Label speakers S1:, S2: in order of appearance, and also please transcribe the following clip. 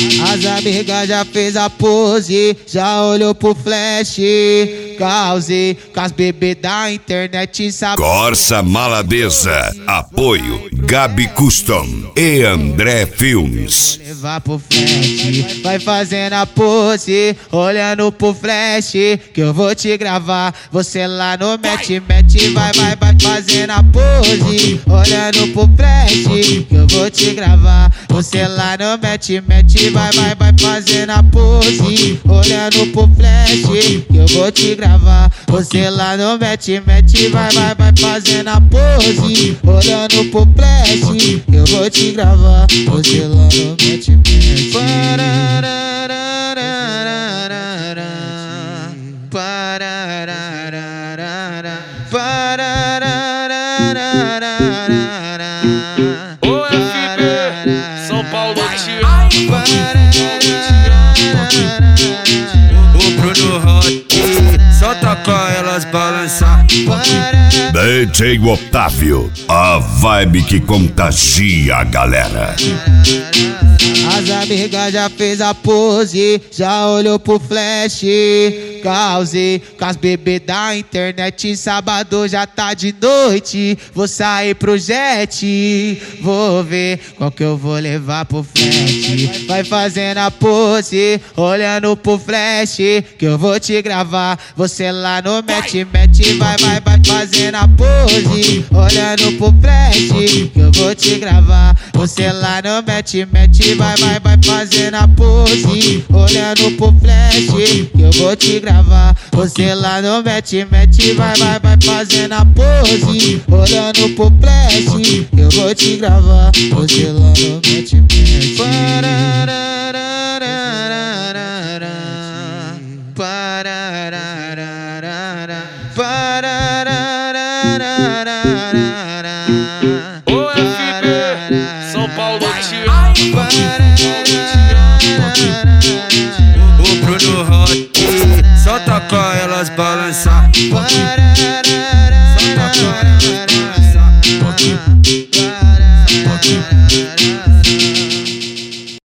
S1: As amigas já fez a pose, já olhou pro flash. Causei com as bebês da internet, sabe?
S2: Corsa Maladeza. Apoio Gabi Custom e André Filmes.
S1: Levar pro flash, vai fazendo a pose, olhando pro flash, que eu vou te gravar. Você lá no match, vai fazendo a pose, olhando pro flash, que eu vou te gravar. Você lá no match, vai fazendo a pose, olhando pro flash, que eu vou te gravar. Você lá no match, vai fazendo a pose, olhando pro flash, que eu vou te gravar. Você lá no match,
S3: Ô FB, São Paulo te o Bruno Rock, só toca elas balançar.
S2: DJ Otávio, a vibe que contagia a galera.
S1: As amigas já fez a pose, já olhou pro flash. Causei com as bebês da internet, sábado já tá de noite. Vou sair pro jet, vou ver qual que eu vou levar pro flash. Vai fazendo a pose, olhando pro flash, que eu vou te gravar. Você lá no match, vai fazendo a pose, olhando pro flash, que eu vou te gravar. Você lá no match, vai fazendo a pose, olhando pro flash, que eu vou te gravar. Você lá no match, vai fazendo a pose, olhando pro flash, que eu vou te gravar. Você lá no match, parararararara.